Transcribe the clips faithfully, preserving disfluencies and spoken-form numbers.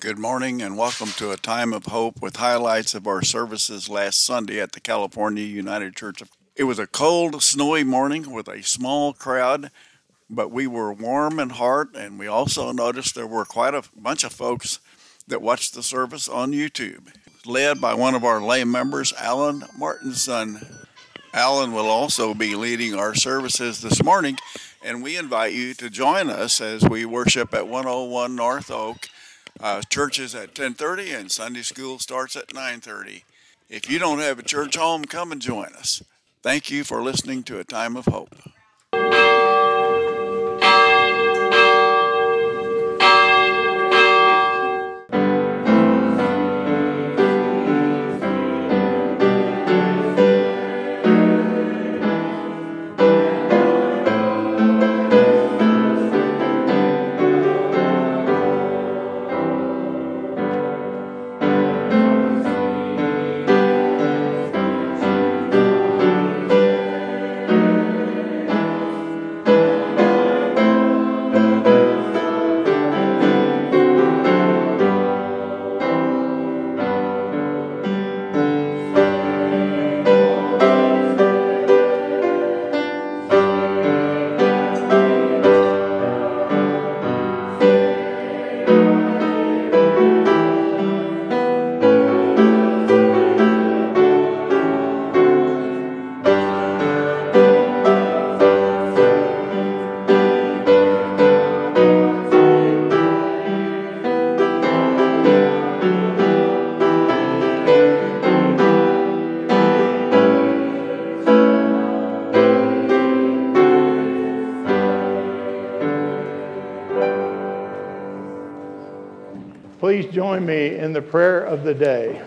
Good morning and welcome to a time of hope with highlights of our services last Sunday at the California United Church. It was a cold, snowy morning with a small crowd, but we were warm in heart, and we also noticed there were quite a bunch of folks that watched the service on YouTube, led by one of our lay members, Alan Martinson. Alan will also be leading our services this morning, and we invite you to join us as we worship at one oh one North Oak. Uh, church is at ten thirty and Sunday school starts at nine thirty. If you don't have a church home, come and join us. Thank you for listening to A Time of Hope. Please join me in the prayer of the day.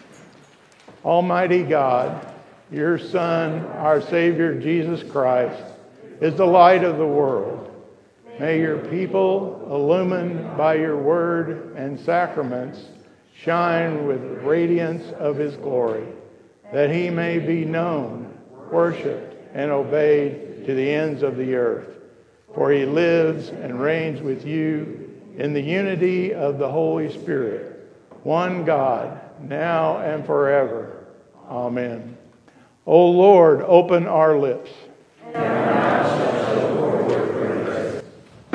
Almighty God, your Son, our Savior Jesus Christ, is the light of the world. May your people, illumined by your word and sacraments, shine with the radiance of his glory, that he may be known, worshipped, and obeyed to the ends of the earth. For he lives and reigns with you in the unity of the Holy Spirit, one God, now and forever. Amen. O Lord, open our lips. And our mouth shall show forth your praise.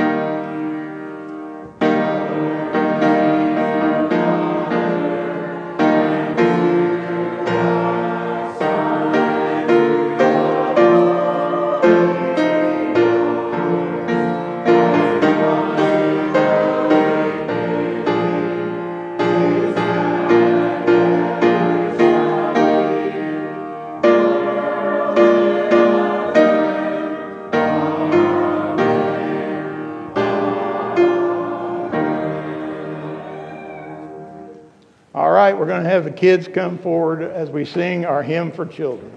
All right, we're going to have the kids come forward as we sing our hymn for children.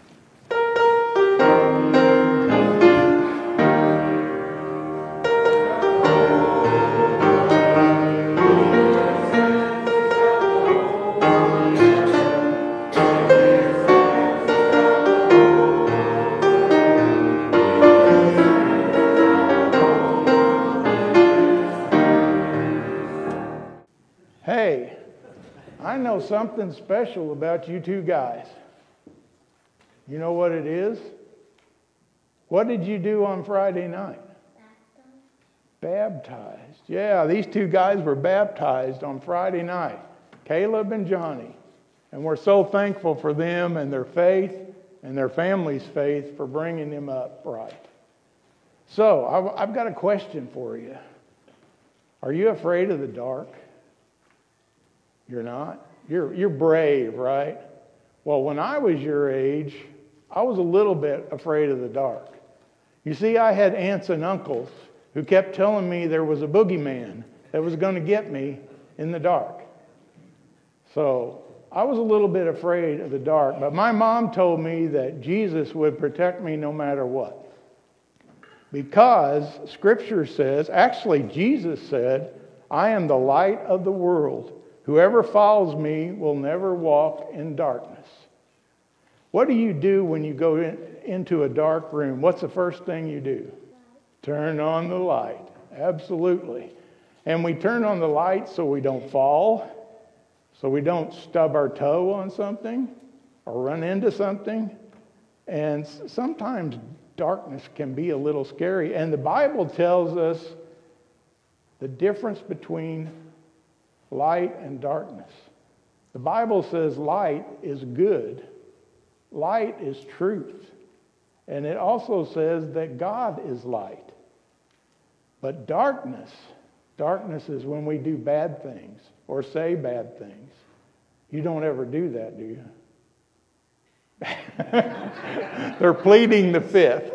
Hey. I know something special about you two guys. You know what it is? What did you do on Friday night? Baptized. Baptized. Yeah, these two guys were baptized on Friday night, Caleb and Johnny. And we're so thankful for them and their faith and their family's faith for bringing them up right. So, I've got a question for you. Are you afraid of the dark? You're not? You're you're brave, right? Well, when I was your age, I was a little bit afraid of the dark. You see, I had aunts and uncles who kept telling me there was a boogeyman that was going to get me in the dark. So I was a little bit afraid of the dark, but my mom told me that Jesus would protect me no matter what. Because Scripture says, actually Jesus said, I am the light of the world. Whoever follows me will never walk in darkness. What do you do when you go in, into a dark room? What's the first thing you do? Turn on the light. Absolutely. And we turn on the light so we don't fall, so we don't stub our toe on something or run into something. And sometimes darkness can be a little scary. And the Bible tells us the difference between light and darkness. The Bible says light is good. Light is truth. And it also says that God is light. But darkness, darkness is when we do bad things or say bad things. You don't ever do that, do you? They're pleading the fifth.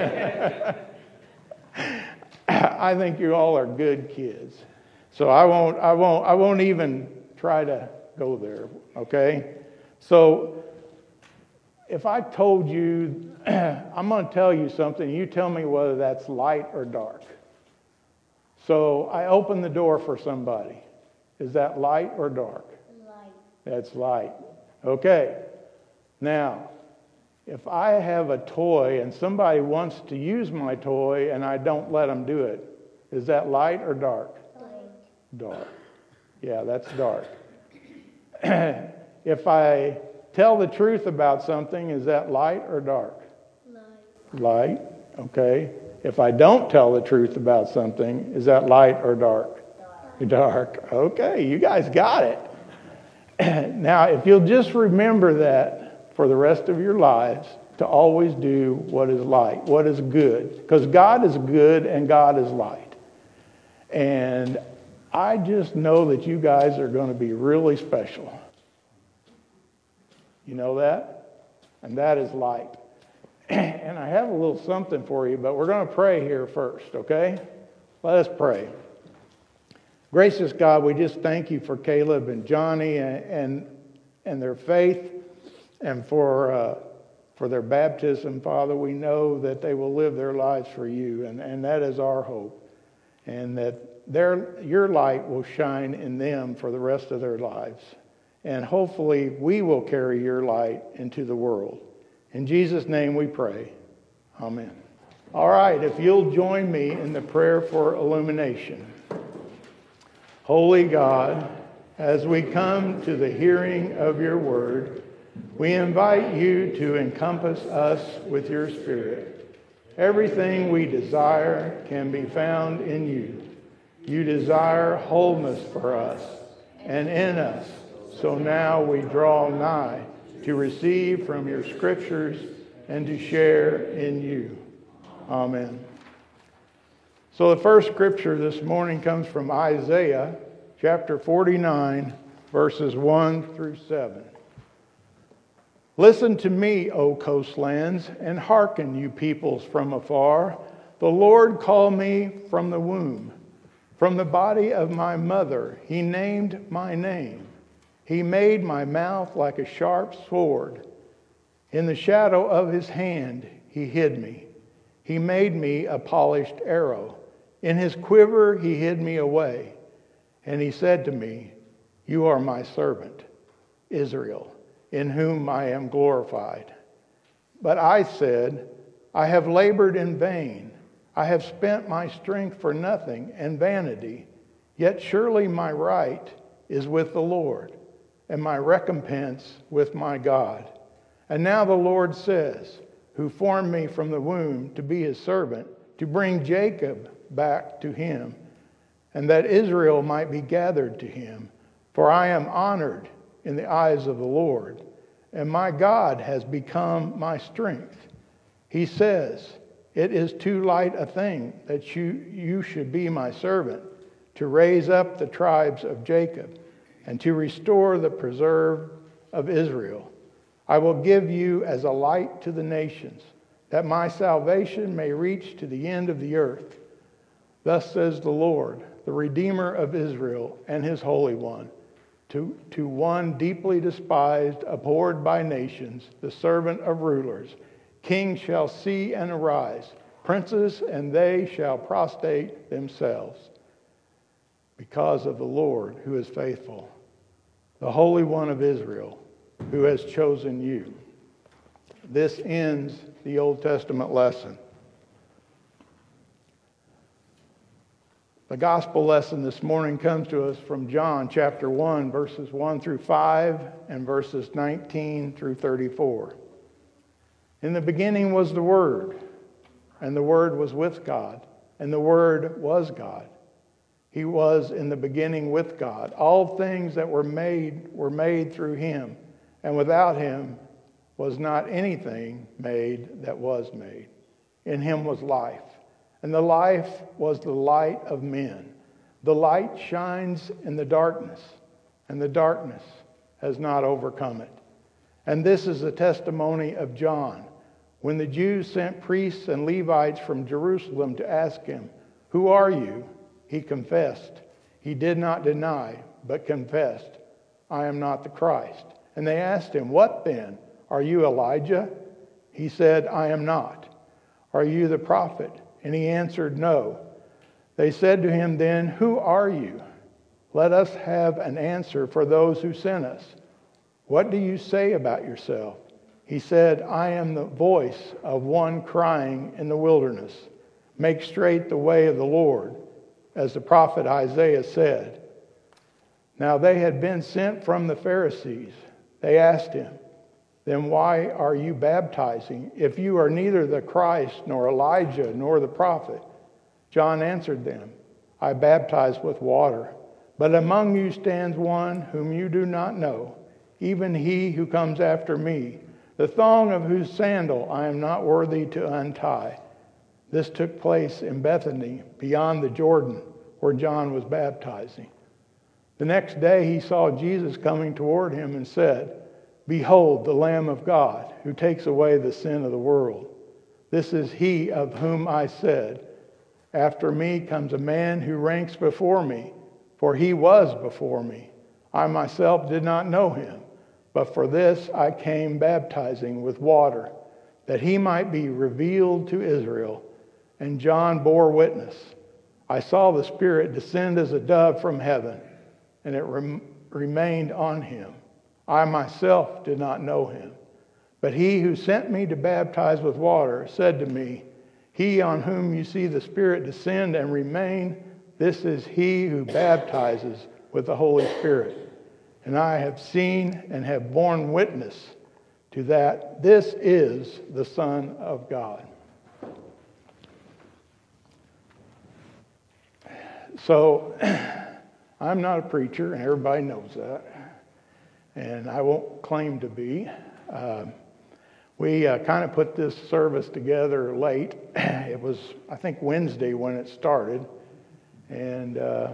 I think you all are good kids. So I won't I won't I won't even try to go there, okay? So if I told you I'm going to tell you something, you tell me whether that's light or dark. So I open the door for somebody. Is that light or dark? Light. That's light. Okay. Now, if I have a toy and somebody wants to use my toy and I don't let them do it, is that light or dark? Light. Dark. Yeah, that's dark. If I tell the truth about something, is that light or dark? Light. Light. Okay. If I don't tell the truth about something, is that light or dark? Dark. Dark. Okay, you guys got it. Now, if you'll just remember that for the rest of your lives, to always do what is light, what is good. Because God is good and God is light. And I just know that you guys are going to be really special. You know that? And that is light. And I have a little something for you, but we're going to pray here first, okay? Let us pray. Gracious God, we just thank you for Caleb and Johnny and and, and their faith and for uh, for their baptism, Father. We know that they will live their lives for you, and, and that is our hope. And that their your light will shine in them for the rest of their lives. And hopefully we will carry your light into the world. In Jesus' name we pray. Amen. All right, if you'll join me in the prayer for illumination. Holy God, as we come to the hearing of your word, we invite you to encompass us with your Spirit. Everything we desire can be found in you. You desire wholeness for us and in us. So now we draw nigh to receive from your scriptures and to share in you. Amen. So the first scripture this morning comes from Isaiah chapter forty-nine, verses one through seven. Listen to me, O coastlands, and hearken, you peoples from afar. The Lord called me from the womb. From the body of my mother, he named my name. He made my mouth like a sharp sword. In the shadow of his hand, he hid me. He made me a polished arrow. In his quiver, he hid me away. And he said to me, you are my servant, Israel, in whom I am glorified. But I said, I have labored in vain. I have spent my strength for nothing and vanity. Yet surely my right is with the Lord, and my recompense with my God. And now the Lord says, who formed me from the womb to be his servant, to bring Jacob back to him, and that Israel might be gathered to him. For I am honored in the eyes of the Lord, and my God has become my strength. He says, it is too light a thing that you, you should be my servant, to raise up the tribes of Jacob, and to restore the preserve of Israel. I will give you as a light to the nations, that my salvation may reach to the end of the earth. Thus says the Lord, the Redeemer of Israel and his Holy One, to, to one deeply despised, abhorred by nations, the servant of rulers. Kings shall see and arise, princes, and they shall prostrate themselves, because of the Lord who is faithful, the Holy One of Israel, who has chosen you. This ends the Old Testament lesson. The gospel lesson this morning comes to us from John chapter one, verses one through five and verses nineteen through thirty-four. In the beginning was the Word, and the Word was with God, and the Word was God. He was in the beginning with God. All things that were made were made through him, and without him was not anything made that was made. In him was life, and the life was the light of men. The light shines in the darkness, and the darkness has not overcome it. And this is the testimony of John. When the Jews sent priests and Levites from Jerusalem to ask him, "Who are you?" he confessed. He did not deny, but confessed, "I am not the Christ." And they asked him, "What then? Are you Elijah?" He said, "I am not." "Are you the prophet?" And he answered, "No." They said to him then, "Who are you? Let us have an answer for those who sent us. What do you say about yourself?" He said, "I am the voice of one crying in the wilderness, 'Make straight the way of the Lord,' as the prophet Isaiah said." Now they had been sent from the Pharisees. They asked him, "Then why are you baptizing, if you are neither the Christ, nor Elijah, nor the prophet?" John answered them, "I baptize with water, but among you stands one whom you do not know, even he who comes after me, the thong of whose sandal I am not worthy to untie." This took place in Bethany, beyond the Jordan, where John was baptizing. The next day he saw Jesus coming toward him and said, "Behold, the Lamb of God, who takes away the sin of the world. This is he of whom I said, 'After me comes a man who ranks before me, for he was before me. I myself did not know him, but for this I came baptizing with water, that he might be revealed to Israel.' And John bore witness. I saw the Spirit descend as a dove from heaven, and it rem- remained on him. I myself did not know him, but he who sent me to baptize with water said to me, 'He on whom you see the Spirit descend and remain, this is he who baptizes with the Holy Spirit.' And I have seen and have borne witness to that this is the Son of God." So, I'm not a preacher, and everybody knows that. And I won't claim to be. Uh, we uh, kind of put this service together late. It was, I think, Wednesday when it started. And uh,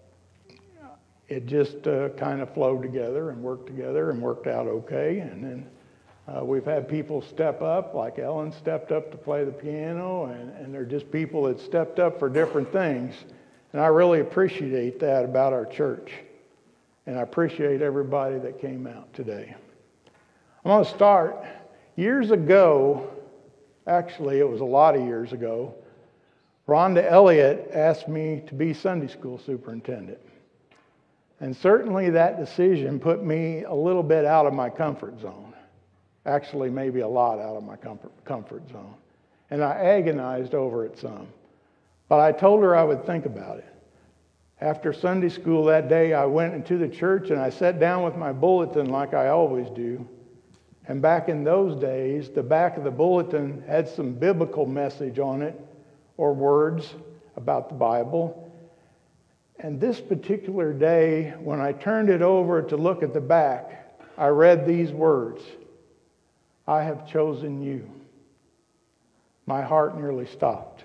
it just uh, kind of flowed together and worked together and worked out okay. And then uh, we've had people step up, like Ellen stepped up to play the piano. And, and they're just people that stepped up for different things. And I really appreciate that about our church. And I appreciate everybody that came out today. I'm going to start. Years ago, actually it was a lot of years ago, Rhonda Elliott asked me to be Sunday school superintendent. And certainly that decision put me a little bit out of my comfort zone. Actually, maybe a lot out of my comfort, comfort zone. And I agonized over it some. But I told her I would think about it. After Sunday school that day, I went into the church and I sat down with my bulletin like I always do. And back in those days, the back of the bulletin had some biblical message on it, or words about the Bible. And this particular day, when I turned it over to look at the back, I read these words: "I have chosen you." My heart nearly stopped.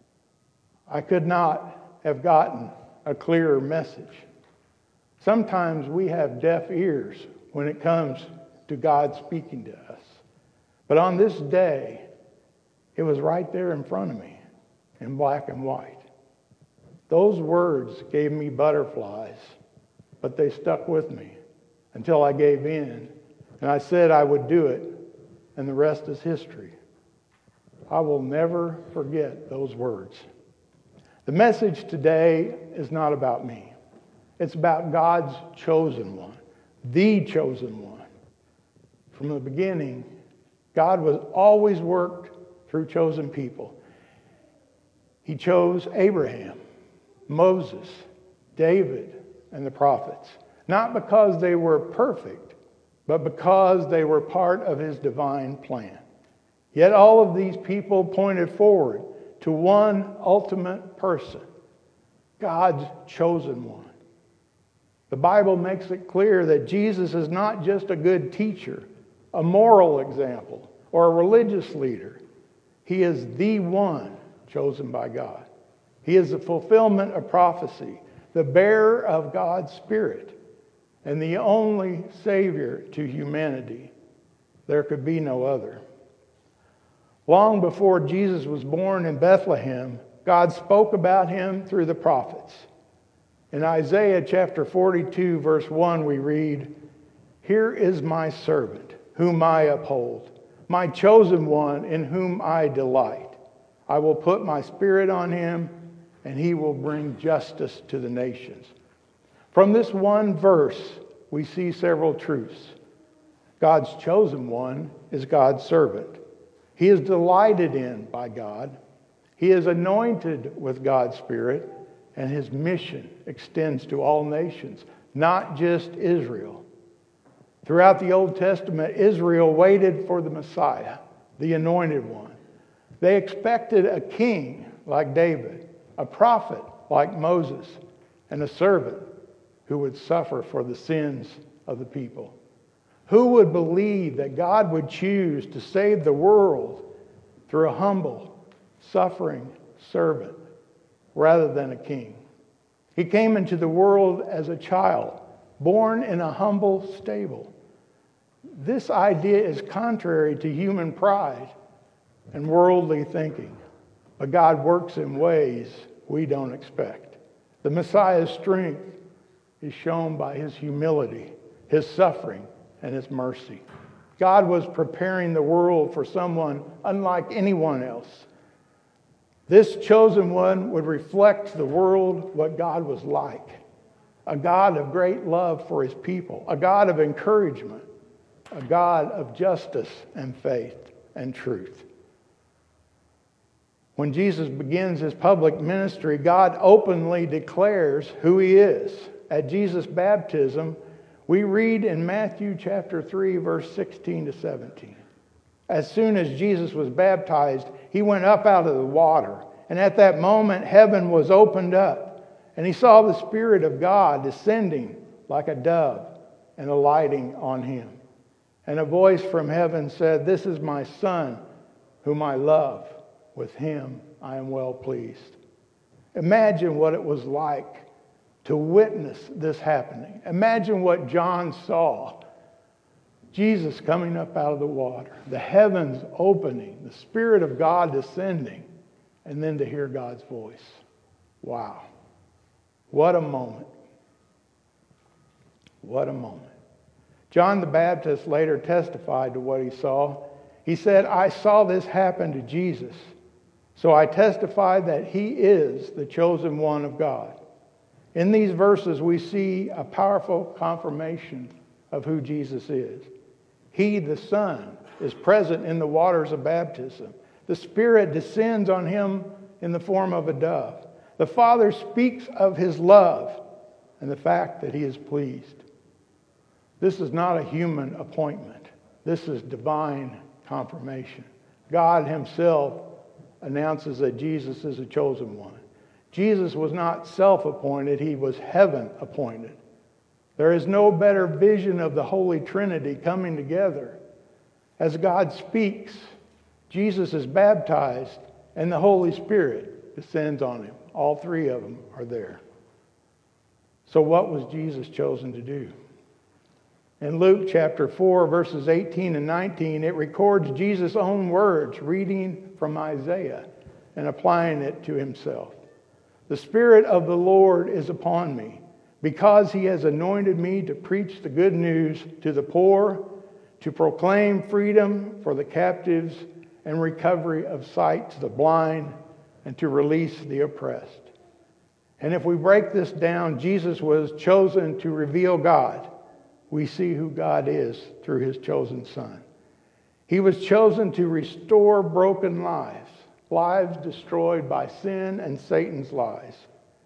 I could not have gotten a clearer message. Sometimes we have deaf ears when it comes to God speaking to us. But on this day, it was right there in front of me in black and white. Those words gave me butterflies, but they stuck with me until I gave in. And I said I would do it, and the rest is history. I will never forget those words. The message today is not about me. It's about God's chosen one, the chosen one. From the beginning, God was always worked through chosen people. He chose Abraham. Moses, David, and the prophets, not because they were perfect, but because they were part of his divine plan. Yet all of these people pointed forward to one ultimate person, God's chosen one. The Bible makes it clear that Jesus is not just a good teacher, a moral example, or a religious leader. He is the one chosen by God. He is the fulfillment of prophecy, the bearer of God's Spirit, and the only Savior to humanity. There could be no other. Long before Jesus was born in Bethlehem, God spoke about him through the prophets. In Isaiah chapter forty-two, verse one, we read, "Here is my servant, whom I uphold, my chosen one, in whom I delight. I will put my spirit on him, and he will bring justice to the nations." From this one verse, we see several truths. God's chosen one is God's servant. He is delighted in by God. He is anointed with God's Spirit, and his mission extends to all nations, not just Israel. Throughout the Old Testament, Israel waited for the Messiah, the anointed one. They expected a king like David, a prophet like Moses, and a servant who would suffer for the sins of the people. Who would believe that God would choose to save the world through a humble, suffering servant rather than a king? He came into the world as a child, born in a humble stable. This idea is contrary to human pride and worldly thinking, but God works in ways we don't expect. The Messiah's strength is shown by his humility, his suffering, and his mercy. God was preparing the world for someone unlike anyone else. This chosen one would reflect to the world what God was like. A God of great love for his people, a God of encouragement, a God of justice and faith and truth. When Jesus begins his public ministry, God openly declares who he is. At Jesus' baptism, we read in Matthew chapter three, verse sixteen to seventeen. As soon as Jesus was baptized, he went up out of the water. And at that moment, heaven was opened up. And he saw the Spirit of God descending like a dove and alighting on him. And a voice from heaven said, "This is my Son, whom I love. With him I am well pleased." Imagine what it was like to witness this happening. Imagine what John saw. Jesus coming up out of the water, the heavens opening, the Spirit of God descending, and then to hear God's voice. Wow. What a moment. What a moment. John the Baptist later testified to what he saw. He said, "I saw this happen to Jesus, so I testify that he is the chosen one of God." In these verses, we see a powerful confirmation of who Jesus is. He, the Son, is present in the waters of baptism. The Spirit descends on him in the form of a dove. The Father speaks of his love and the fact that he is pleased. This is not a human appointment. This is divine confirmation. God himself announces that Jesus is a chosen one. Jesus was not self-appointed, he was heaven-appointed. There is no better vision of the Holy Trinity coming together. As God speaks, Jesus is baptized, and the Holy Spirit descends on him. All three of them are there. So what was Jesus chosen to do? In Luke chapter four, verses eighteen and nineteen, it records Jesus' own words, reading from Isaiah and applying it to himself. "The Spirit of the Lord is upon me, because he has anointed me to preach the good news to the poor, to proclaim freedom for the captives and recovery of sight to the blind, and to release the oppressed." And if we break this down, Jesus was chosen to reveal God. We see who God is through his chosen Son. He was chosen to restore broken lives, lives destroyed by sin and Satan's lies.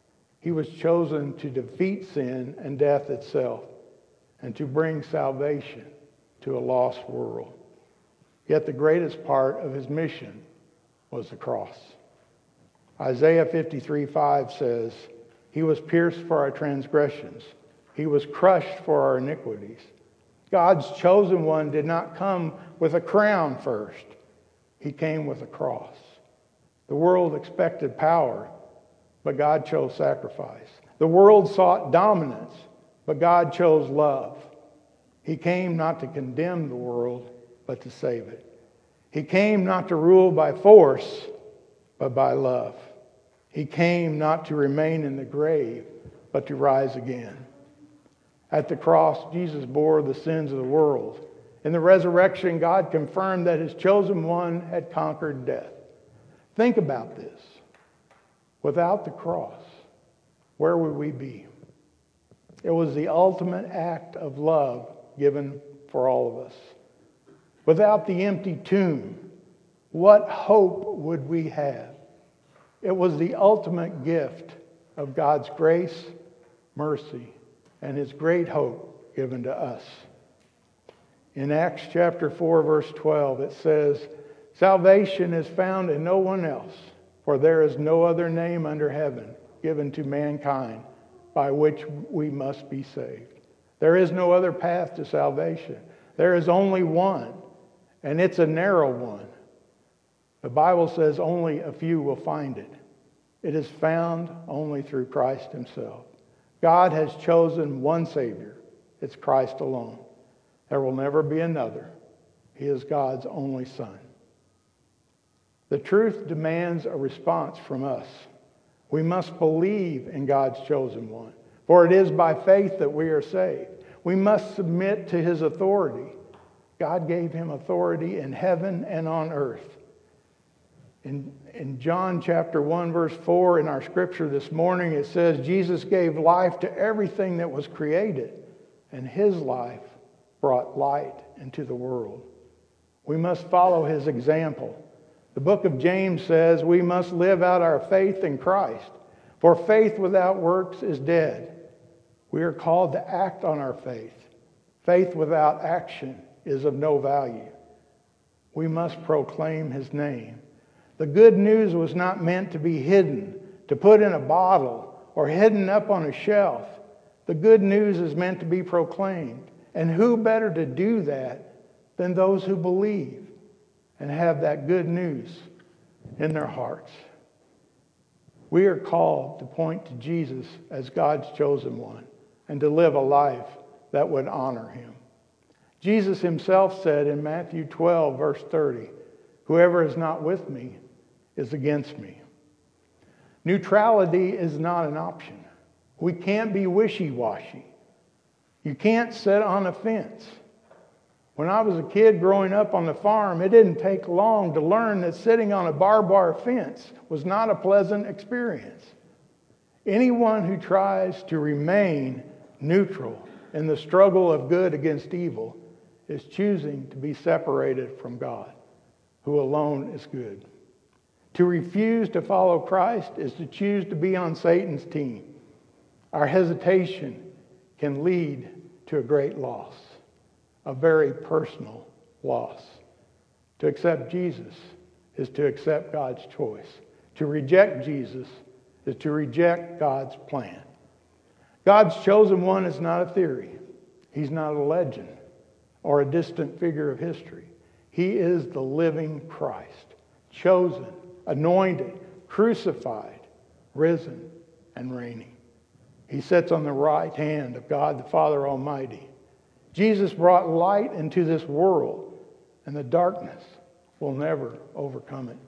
He was chosen to defeat sin and death itself and to bring salvation to a lost world. Yet the greatest part of his mission was the cross. Isaiah fifty-three five says, "He was pierced for our transgressions. He was crushed for our iniquities." God's chosen one did not come with a crown first. He came with a cross. The world expected power, but God chose sacrifice. The world sought dominance, but God chose love. He came not to condemn the world, but to save it. He came not to rule by force, but by love. He came not to remain in the grave, but to rise again. At the cross, Jesus bore the sins of the world. In the resurrection, God confirmed that his chosen one had conquered death. Think about this. Without the cross, where would we be? It was the ultimate act of love given for all of us. Without the empty tomb, what hope would we have? It was the ultimate gift of God's grace, mercy, and his great hope given to us. In Acts chapter four, verse twelve, it says, "Salvation is found in no one else, for there is no other name under heaven given to mankind by which we must be saved." There is no other path to salvation. There is only one, and it's a narrow one. The Bible says only a few will find it. It is found only through Christ himself. God has chosen one Savior. It's Christ alone. There will never be another. He is God's only Son. The truth demands a response from us. We must believe in God's chosen one, for it is by faith that we are saved. We must submit to his authority. God gave him authority in heaven and on earth. In, in John chapter one, verse four, in our scripture this morning, it says, Jesus gave life to everything that was created, and his life brought light into the world. We must follow his example. The book of James says we must live out our faith in Christ, for faith without works is dead. We are called to act on our faith. Faith without action is of no value. We must proclaim his name. The good news was not meant to be hidden, to put in a bottle, or hidden up on a shelf. The good news is meant to be proclaimed. And who better to do that than those who believe and have that good news in their hearts? We are called to point to Jesus as God's chosen one and to live a life that would honor him. Jesus himself said in Matthew twelve, verse thirty, "Whoever is not with me is against me." Neutrality is not an option. We can't be wishy-washy. You can't sit on a fence. When I was a kid growing up on the farm, it didn't take long to learn that sitting on a barbed wire fence was not a pleasant experience. Anyone who tries to remain neutral in the struggle of good against evil is choosing to be separated from God, who alone is good. To refuse to follow Christ is to choose to be on Satan's team. Our hesitation can lead to a great loss, a very personal loss. To accept Jesus is to accept God's choice. To reject Jesus is to reject God's plan. God's chosen one is not a theory. He's not a legend or a distant figure of history. He is the living Christ, chosen, anointed, crucified, risen, and reigning. He sits on the right hand of God the Father Almighty. Jesus brought light into this world, and the darkness will never overcome it.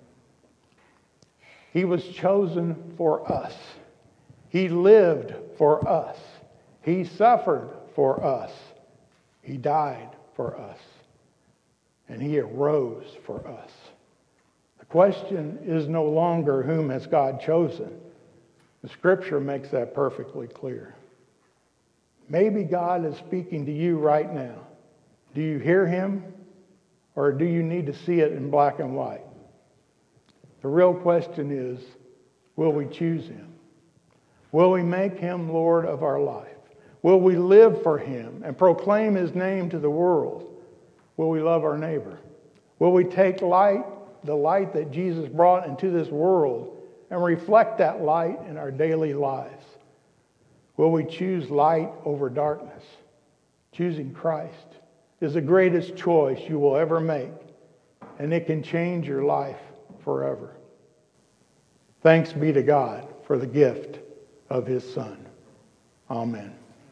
He was chosen for us. He lived for us. He suffered for us. He died for us. And he arose for us. The question is no longer whom has God chosen. The scripture makes that perfectly clear. Maybe God is speaking to you right now. Do you hear him? Or do you need to see it in black and white? The real question is, will we choose him? Will we make him Lord of our life? Will we live for him and proclaim his name to the world? Will we love our neighbor? Will we take light, the light that Jesus brought into this world, and reflect that light in our daily lives? Will we choose light over darkness? Choosing Christ is the greatest choice you will ever make, and it can change your life forever. Thanks be to God for the gift of his Son. Amen.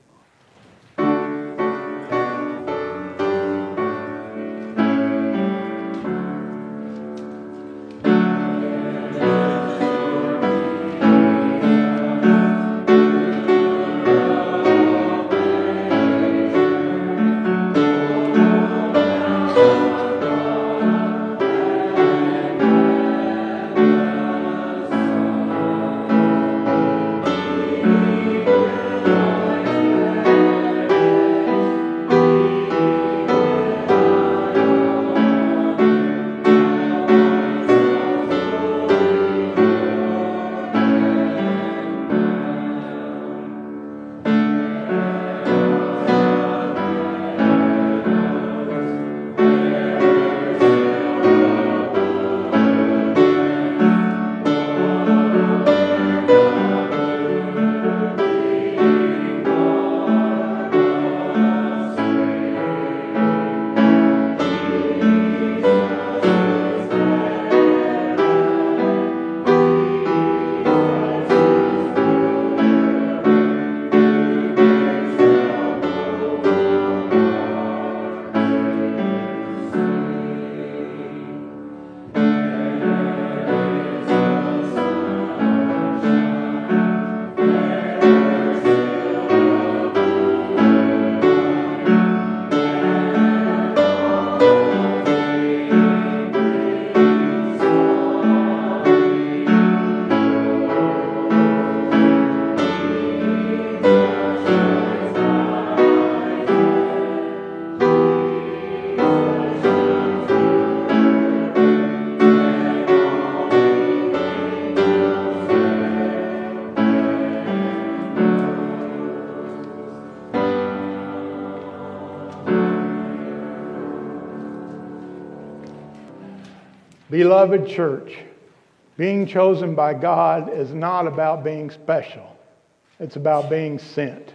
Beloved church, being chosen by God is not about being special. It's about being sent.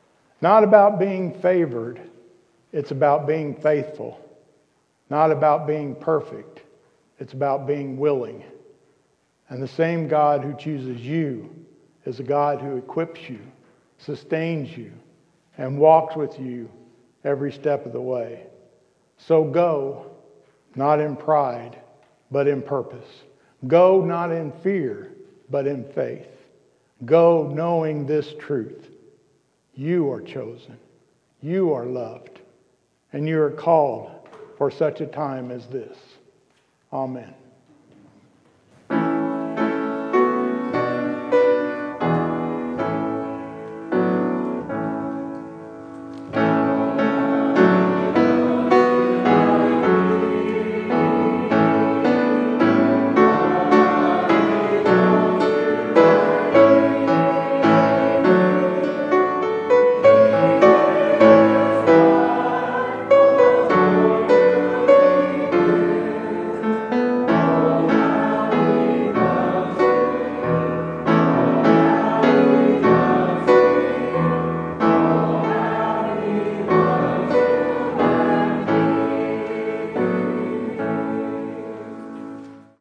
Not about being favored. It's about being faithful. Not about being perfect. It's about being willing. And the same God who chooses you is a God who equips you, sustains you, and walks with you every step of the way. So go, not in pride, but in purpose. Go not in fear, but in faith. Go knowing this truth. You are chosen. You are loved. And you are called for such a time as this. Amen.